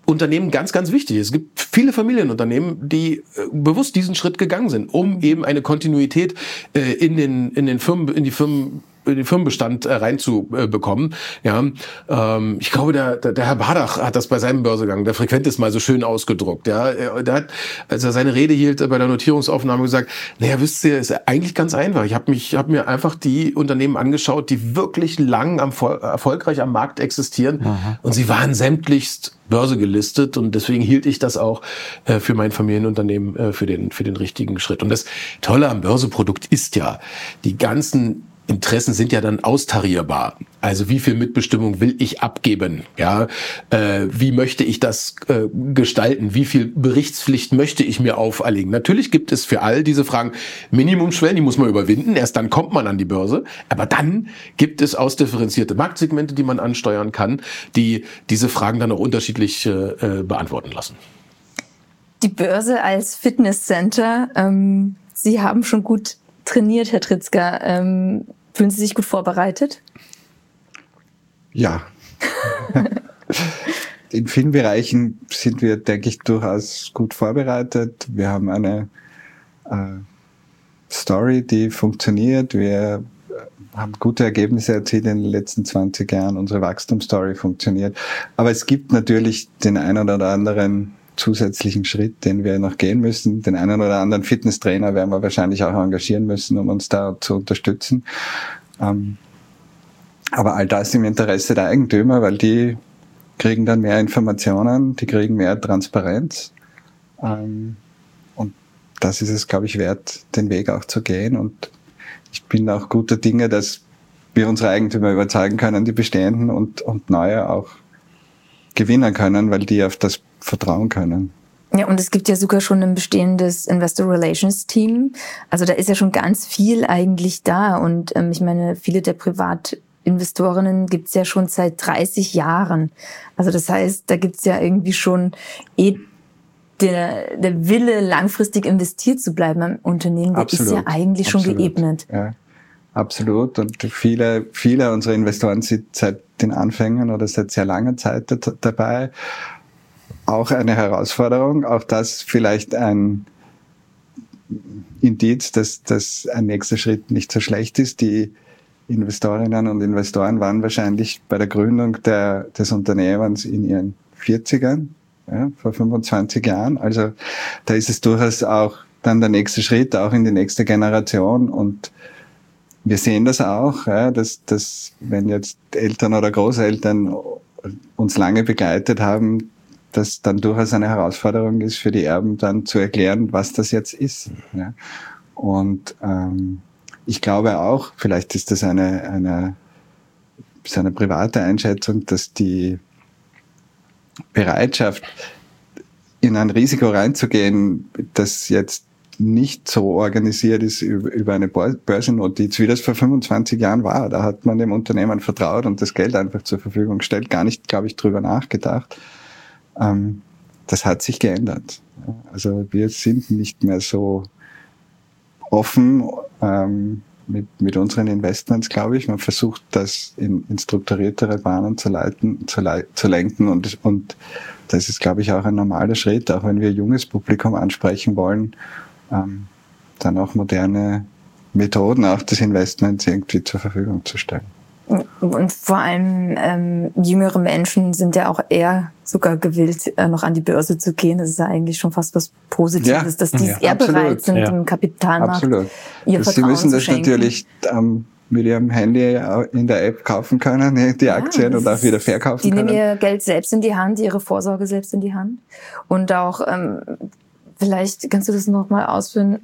Unternehmen ganz, ganz wichtig. Es gibt viele Familienunternehmen, die bewusst diesen Schritt gegangen sind, um eben eine Kontinuität in den Firmenbestand reinzubekommen. Ja, ich glaube, der Herr Bardach hat das bei seinem Börsegang, der Frequentis, mal so schön ausgedruckt. Ja, der hat, als er seine Rede hielt bei der Notierungsaufnahme, gesagt: Naja, wisst ihr, ist eigentlich ganz einfach. Ich habe mir einfach die Unternehmen angeschaut, die wirklich lang erfolgreich am Markt existieren. Aha. Und sie waren sämtlichst Börse gelistet, und deswegen hielt ich das auch für mein Familienunternehmen für den richtigen Schritt. Und das Tolle am Börseprodukt ist ja, die ganzen Interessen sind ja dann austarierbar. Also wie viel Mitbestimmung will ich abgeben? Ja, wie möchte ich das gestalten? Wie viel Berichtspflicht möchte ich mir auferlegen? Natürlich gibt es für all diese Fragen Minimumschwellen, die muss man überwinden. Erst dann kommt man an die Börse. Aber dann gibt es ausdifferenzierte Marktsegmente, die man ansteuern kann, die diese Fragen dann auch unterschiedlich beantworten lassen. Die Börse als Fitnesscenter, Sie haben schon gut trainiert, Herr Tritzka. Fühlen Sie sich gut vorbereitet? Ja. In vielen Bereichen sind wir, denke ich, durchaus gut vorbereitet. Wir haben eine Story, die funktioniert. Wir haben gute Ergebnisse erzielt in den letzten 20 Jahren. Unsere Wachstumsstory funktioniert. Aber es gibt natürlich den einen oder anderen zusätzlichen Schritt, den wir noch gehen müssen. Den einen oder anderen Fitnesstrainer werden wir wahrscheinlich auch engagieren müssen, um uns da zu unterstützen. Aber all das im Interesse der Eigentümer, weil die kriegen dann mehr Informationen, die kriegen mehr Transparenz. Und das ist es, glaube ich, wert, den Weg auch zu gehen. Und ich bin auch guter Dinge, dass wir unsere Eigentümer überzeugen können, die bestehenden und neue auch gewinnen können, weil die auf das vertrauen können. Ja, und es gibt ja sogar schon ein bestehendes Investor Relations Team. Also da ist ja schon ganz viel eigentlich da. Und ich meine, viele der Privatinvestorinnen gibt's ja schon seit 30 Jahren. Also das heißt, da gibt's ja irgendwie schon der Wille, langfristig investiert zu bleiben am Unternehmen, der ist ja eigentlich schon geebnet. Ja, absolut. Und viele unserer Investoren sind seit den Anfängen oder seit sehr langer Zeit dabei. Auch eine Herausforderung, auch das vielleicht ein Indiz, dass ein nächster Schritt nicht so schlecht ist. Die Investorinnen und Investoren waren wahrscheinlich bei der Gründung des Unternehmens in ihren 40ern, ja, vor 25 Jahren. Also da ist es durchaus auch dann der nächste Schritt, auch in die nächste Generation. Und wir sehen das auch, ja, dass wenn jetzt Eltern oder Großeltern uns lange begleitet haben, dass dann durchaus eine Herausforderung ist für die Erben, dann zu erklären, was das jetzt ist. Ja. Und ich glaube auch, vielleicht ist das eine private Einschätzung, dass die Bereitschaft, in ein Risiko reinzugehen, das jetzt nicht so organisiert ist über eine Börsennotiz, wie das vor 25 Jahren war. Da hat man dem Unternehmen vertraut und das Geld einfach zur Verfügung gestellt, gar nicht, glaube ich, drüber nachgedacht. Das hat sich geändert. Also wir sind nicht mehr so offen mit unseren Investments, glaube ich. Man versucht, das in strukturiertere Bahnen zu lenken und das ist, glaube ich, auch ein normaler Schritt, auch wenn wir junges Publikum ansprechen wollen, dann auch moderne Methoden auch des Investments irgendwie zur Verfügung zu stellen. Und vor allem jüngere Menschen sind ja auch eher sogar gewillt, noch an die Börse zu gehen. Das ist ja eigentlich schon fast was Positives, dass die eher bereit sind, im Kapitalmarkt ihr Vertrauen zu schenken. Sie müssen das natürlich mit ihrem Handy in der App kaufen können, die Aktien, und auch wieder verkaufen können. Die nehmen ihr Geld selbst in die Hand, ihre Vorsorge selbst in die Hand. Und auch, vielleicht kannst du das noch mal ausführen,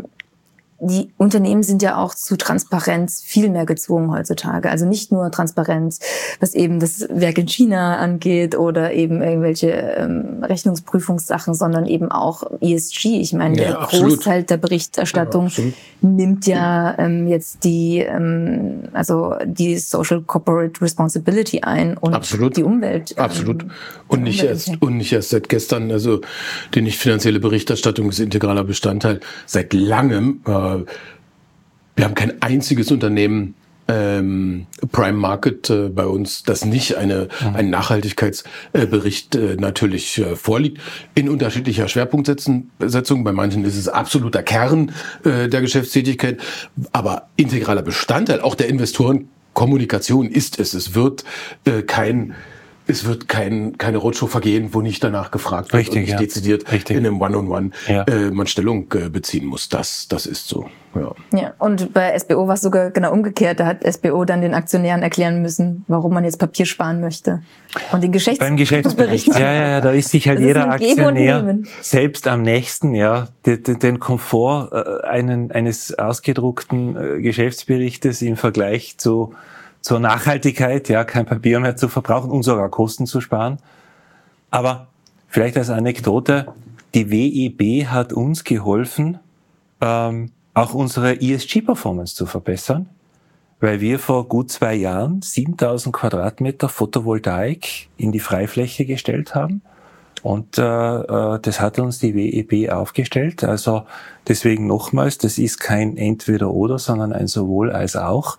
die Unternehmen sind ja auch zu Transparenz viel mehr gezwungen heutzutage. Also nicht nur Transparenz, was eben das Werk in China angeht oder eben irgendwelche Rechnungsprüfungssachen, sondern eben auch ESG. Ich meine, der Großteil der Berichterstattung nimmt ja jetzt die Social Corporate Responsibility ein und die Umwelt. Absolut. Und nicht erst seit gestern. Also die nicht finanzielle Berichterstattung ist integraler Bestandteil seit langem. Wir haben kein einziges Unternehmen Prime Market bei uns, dass nicht ein Nachhaltigkeitsbericht natürlich vorliegt. In unterschiedlicher Schwerpunktsetzung. Bei manchen ist es absoluter Kern der Geschäftstätigkeit, aber integraler Bestandteil auch der Investorenkommunikation ist es. Es wird keine Roadshow vergehen, wo nicht danach gefragt wird und nicht dezidiert in einem One-on-One man Stellung beziehen muss. Das ist so. Ja, und bei SBO war es sogar genau umgekehrt. Da hat SBO dann den Aktionären erklären müssen, warum man jetzt Papier sparen möchte. Und den Geschäftsbericht. Ja, da ist sich halt jeder Aktionär selbst am nächsten, den Komfort eines ausgedruckten Geschäftsberichtes im Vergleich zur Nachhaltigkeit, kein Papier mehr zu verbrauchen und sogar Kosten zu sparen. Aber vielleicht als Anekdote, die WEB hat uns geholfen, auch unsere ESG-Performance zu verbessern, weil wir vor gut 2 Jahren 7.000 Quadratmeter Photovoltaik in die Freifläche gestellt haben. Und das hat uns die WEB aufgestellt. Also deswegen nochmals, das ist kein Entweder-Oder, sondern ein Sowohl als auch.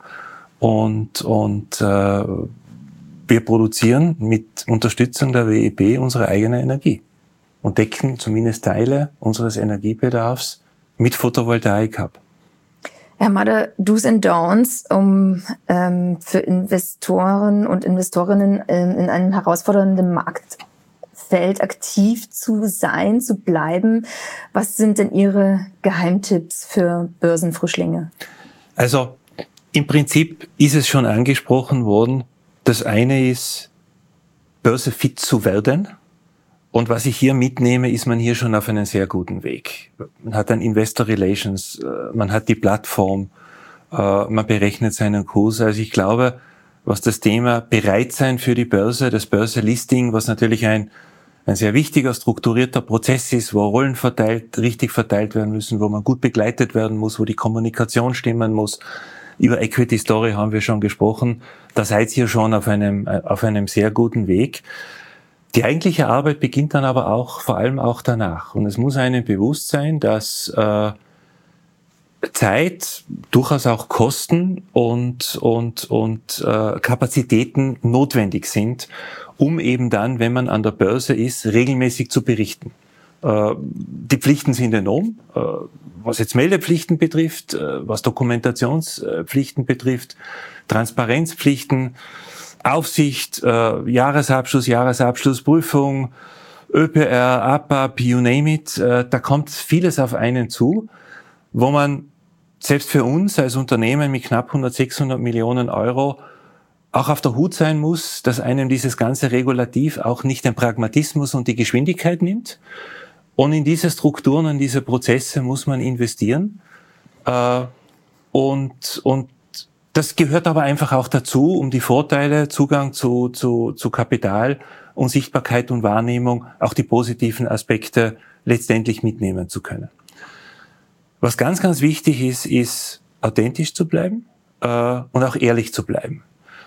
Und wir produzieren mit Unterstützung der WEB unsere eigene Energie und decken zumindest Teile unseres Energiebedarfs mit Photovoltaik ab. Herr Mader, Do's and Don'ts, um für Investoren und Investorinnen in einem herausfordernden Marktfeld aktiv zu sein, zu bleiben. Was sind denn Ihre Geheimtipps für Börsenfrischlinge? Also im Prinzip ist es schon angesprochen worden. Das eine ist, börsefit zu werden. Und was ich hier mitnehme, ist man hier schon auf einem sehr guten Weg. Man hat dann Investor Relations, man hat die Plattform, man berechnet seinen Kurs. Also ich glaube, was das Thema Bereitsein für die Börse, das Börselisting, was natürlich ein sehr wichtiger, strukturierter Prozess ist, wo Rollen richtig verteilt werden müssen, wo man gut begleitet werden muss, wo die Kommunikation stimmen muss. Über Equity Story haben wir schon gesprochen. Da seid ihr schon auf einem sehr guten Weg. Die eigentliche Arbeit beginnt dann aber auch, vor allem auch danach. Und es muss einem bewusst sein, dass Zeit, durchaus auch Kosten und Kapazitäten notwendig sind, um eben dann, wenn man an der Börse ist, regelmäßig zu berichten. Die Pflichten sind enorm, was jetzt Meldepflichten betrifft, was Dokumentationspflichten betrifft, Transparenzpflichten, Aufsicht, Jahresabschlussprüfung, ÖPR, APAP, you name it, da kommt vieles auf einen zu, wo man selbst für uns als Unternehmen mit knapp 600 Millionen Euro auch auf der Hut sein muss, dass einem dieses ganze Regulativ auch nicht den Pragmatismus und die Geschwindigkeit nimmt. Und in diese Strukturen, in diese Prozesse muss man investieren. Und das gehört aber einfach auch dazu, um die Vorteile, Zugang zu Kapital und Sichtbarkeit und Wahrnehmung, auch die positiven Aspekte letztendlich mitnehmen zu können. Was ganz, ganz wichtig ist authentisch zu bleiben und auch ehrlich zu bleiben.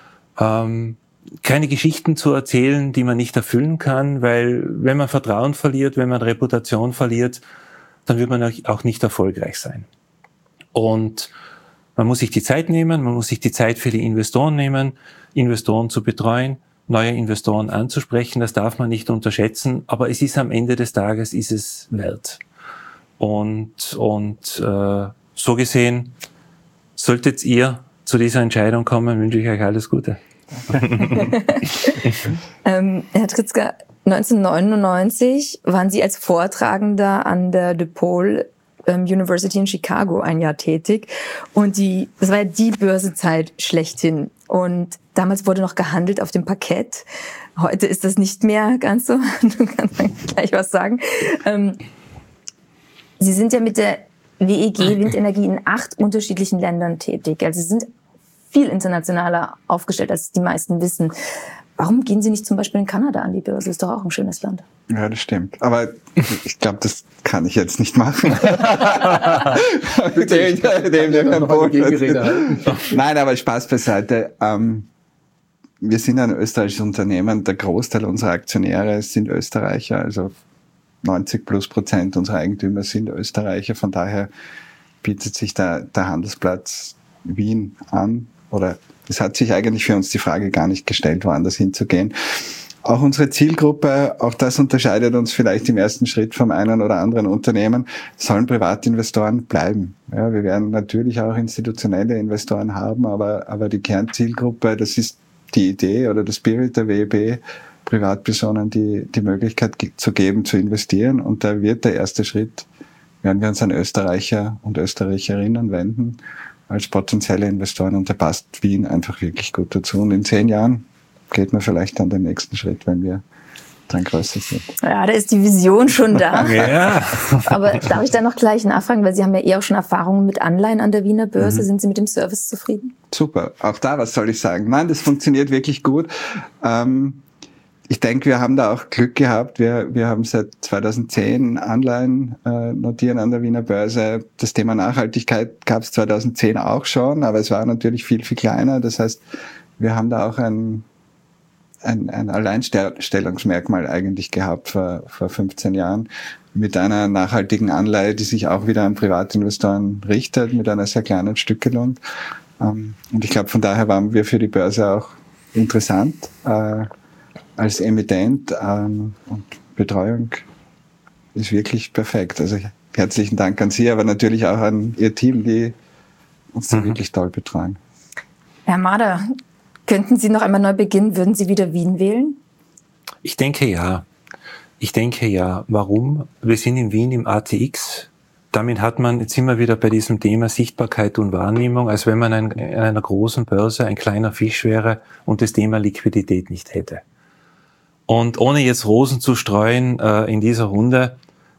Keine Geschichten zu erzählen, die man nicht erfüllen kann, weil wenn man Vertrauen verliert, wenn man Reputation verliert, dann wird man auch nicht erfolgreich sein. Und man muss sich die Zeit nehmen, man muss sich die Zeit für die Investoren nehmen, Investoren zu betreuen, neue Investoren anzusprechen, das darf man nicht unterschätzen, aber es ist am Ende des Tages, ist es wert. Und so gesehen, solltet ihr zu dieser Entscheidung kommen, wünsche ich euch alles Gute. Herr Tritzka, 1999 waren Sie als Vortragender an der DePaul University in Chicago ein Jahr tätig und das war ja die Börsezeit schlechthin und damals wurde noch gehandelt auf dem Parkett. Heute ist das nicht mehr ganz so. Du kannst gleich was sagen. Sie sind ja mit der WEG Windenergie in 8 unterschiedlichen Ländern tätig. Also Sie sind viel internationaler aufgestellt, als die meisten wissen. Warum gehen Sie nicht zum Beispiel in Kanada an die Börse? Ist doch auch ein schönes Land. Ja, das stimmt. Aber ich glaube, das kann ich jetzt nicht machen. Nein, aber Spaß beiseite. Wir sind ein österreichisches Unternehmen. Der Großteil unserer Aktionäre sind Österreicher. Also 90+% unserer Eigentümer sind Österreicher. Von daher bietet sich der Handelsplatz Wien an. oder es hat sich eigentlich für uns die Frage gar nicht gestellt, woanders hinzugehen. Auch unsere Zielgruppe, auch das unterscheidet uns vielleicht im ersten Schritt vom einen oder anderen Unternehmen, sollen Privatinvestoren bleiben. Ja, wir werden natürlich auch institutionelle Investoren haben, aber die Kernzielgruppe, das ist die Idee oder der Spirit der WEB, Privatpersonen die Möglichkeit zu geben, zu investieren. Und da wird der erste Schritt, werden wir uns an Österreicher und Österreicherinnen wenden als potenzielle Investoren. Und da passt Wien einfach wirklich gut dazu. Und in 10 Jahren geht man vielleicht dann den nächsten Schritt, wenn wir dann größer sind. Ja, da ist die Vision schon da. Ja. Aber darf ich da noch gleich nachfragen, weil Sie haben ja auch schon Erfahrungen mit Anleihen an der Wiener Börse. Sind Sie mit dem Service zufrieden? Super. Auch da, was soll ich sagen? Nein, das funktioniert wirklich gut. Ich denke, wir haben da auch Glück gehabt. Wir haben seit 2010 Anleihen notieren an der Wiener Börse. Das Thema Nachhaltigkeit gab es 2010 auch schon, aber es war natürlich viel, viel kleiner. Das heißt, wir haben da auch ein Alleinstellungsmerkmal eigentlich gehabt vor 15 Jahren mit einer nachhaltigen Anleihe, die sich auch wieder an Privatinvestoren richtet, mit einer sehr kleinen Stückelung. Und ich glaube, von daher waren wir für die Börse auch interessant als Emittent, und Betreuung ist wirklich perfekt. Also herzlichen Dank an Sie, aber natürlich auch an Ihr Team, die uns da wirklich toll betreuen. Herr Mader, könnten Sie noch einmal neu beginnen? Würden Sie wieder Wien wählen? Ich denke ja. Warum? Wir sind in Wien im ATX. Damit hat man, jetzt sind wir wieder bei diesem Thema Sichtbarkeit und Wahrnehmung, als wenn man an einer großen Börse ein kleiner Fisch wäre und das Thema Liquidität nicht hätte. Und ohne jetzt Rosen zu streuen in dieser Runde,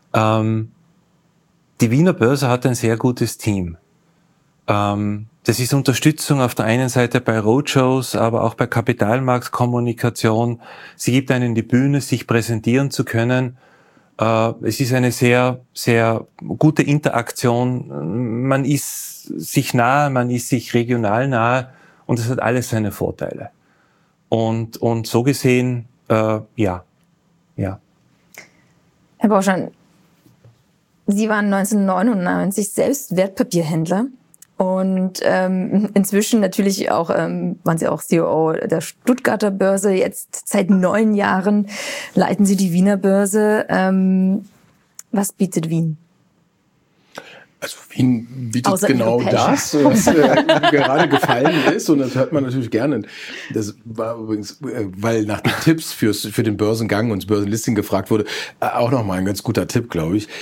die Wiener Börse hat ein sehr gutes Team. Das ist Unterstützung auf der einen Seite bei Roadshows, aber auch bei Kapitalmarktkommunikation. Sie gibt einen die Bühne, sich präsentieren zu können. Es ist eine sehr, sehr gute Interaktion. Man ist sich nahe, man ist sich regional nahe und es hat alles seine Vorteile. Und so gesehen, ja. Herr Borschan, Sie waren 1999 selbst Wertpapierhändler. Und inzwischen natürlich auch waren Sie auch CEO der Stuttgarter Börse. Jetzt seit 9 Jahren leiten Sie die Wiener Börse. Was bietet Wien? Also Wien bietet genau das, was gerade gefallen ist, und das hört man natürlich gerne. Das war übrigens, weil nach den Tipps für den Börsengang und das Börsenlisting gefragt wurde, auch nochmal ein ganz guter Tipp, glaube ich.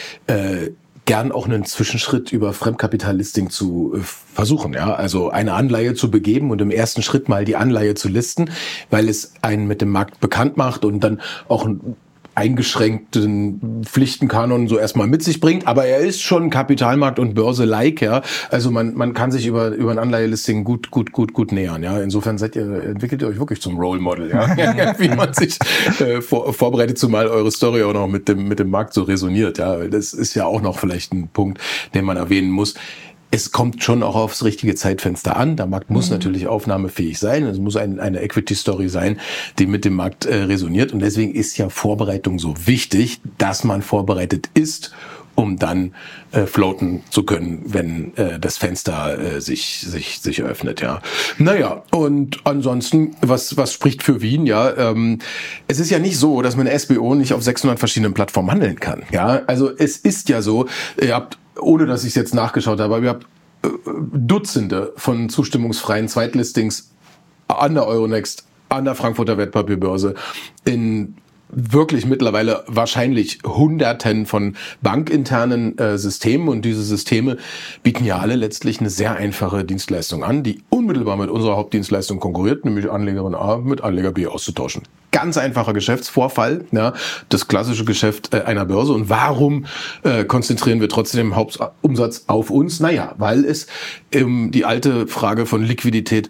Gern auch einen Zwischenschritt über Fremdkapitallisting zu versuchen, ja, also eine Anleihe zu begeben und im ersten Schritt mal die Anleihe zu listen, weil es einen mit dem Markt bekannt macht und dann auch einen eingeschränkten Pflichtenkanon so erstmal mit sich bringt, aber er ist schon Kapitalmarkt und Börse-like, ja, also man kann sich über ein Anleihelisting gut nähern, ja, insofern entwickelt ihr euch wirklich zum Role Model, ja, wie man sich vorbereitet, zumal eure Story auch noch mit dem Markt so resoniert, ja, das ist ja auch noch vielleicht ein Punkt, den man erwähnen muss. Es kommt schon auch aufs richtige Zeitfenster an. Der Markt muss natürlich aufnahmefähig sein. Es muss eine Equity-Story sein, die mit dem Markt resoniert. Und deswegen ist ja Vorbereitung so wichtig, dass man vorbereitet ist, um dann floaten zu können, wenn das Fenster sich öffnet. Ja. Naja, und ansonsten, was spricht für Wien? Ja, es ist ja nicht so, dass man eine SBO nicht auf 600 verschiedenen Plattformen handeln kann. Ja, also es ist ja so, ihr habt, ohne dass ich es jetzt nachgeschaut habe, aber ihr habt Dutzende von zustimmungsfreien Zweitlistings an der Euronext, an der Frankfurter Wertpapierbörse, in wirklich mittlerweile wahrscheinlich Hunderten von bankinternen Systemen, und diese Systeme bieten ja alle letztlich eine sehr einfache Dienstleistung an, die unmittelbar mit unserer Hauptdienstleistung konkurriert, nämlich Anlegerin A mit Anleger B auszutauschen. Ganz einfacher Geschäftsvorfall, ja, das klassische Geschäft einer Börse. Und warum konzentrieren wir trotzdem den Hauptumsatz auf uns? Naja, weil es die alte Frage von Liquidität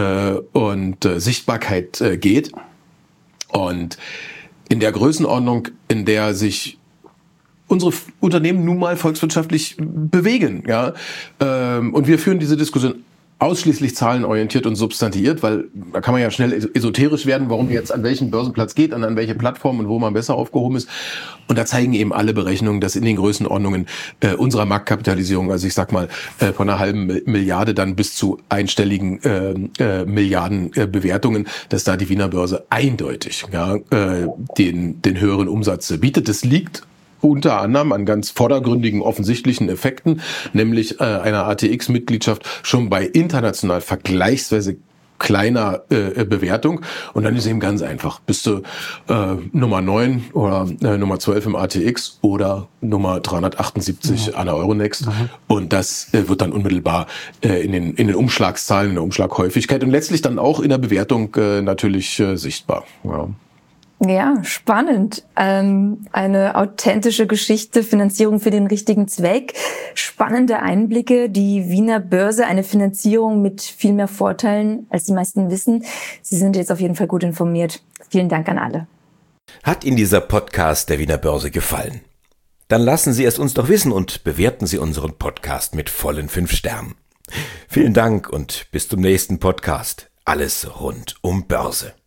und Sichtbarkeit geht. Und in der Größenordnung, in der sich unsere Unternehmen nun mal volkswirtschaftlich bewegen, ja, und wir führen diese Diskussion ausschließlich zahlenorientiert und substantiiert, weil da kann man ja schnell esoterisch werden, warum jetzt an welchen Börsenplatz geht, an welche Plattform und wo man besser aufgehoben ist. Und da zeigen eben alle Berechnungen, dass in den Größenordnungen unserer Marktkapitalisierung, also ich sag mal von einer halben Milliarde dann bis zu einstelligen Milliarden Bewertungen, dass da die Wiener Börse eindeutig den höheren Umsatz bietet. Das liegt unter anderem an ganz vordergründigen, offensichtlichen Effekten, nämlich einer ATX-Mitgliedschaft schon bei international vergleichsweise kleiner Bewertung. Und dann ist eben ganz einfach. Bist du Nummer 9 oder Nummer 12 im ATX oder Nummer 378 an der Euronext. Und das wird dann unmittelbar in den Umschlagszahlen, in der Umschlaghäufigkeit und letztlich dann auch in der Bewertung natürlich sichtbar. Ja. Ja, spannend. Eine authentische Geschichte, Finanzierung für den richtigen Zweck, spannende Einblicke, die Wiener Börse, eine Finanzierung mit viel mehr Vorteilen, als die meisten wissen. Sie sind jetzt auf jeden Fall gut informiert. Vielen Dank an alle. Hat Ihnen dieser Podcast der Wiener Börse gefallen? Dann lassen Sie es uns doch wissen und bewerten Sie unseren Podcast mit vollen 5 Sternen. Vielen Dank und bis zum nächsten Podcast. Alles rund um Börse.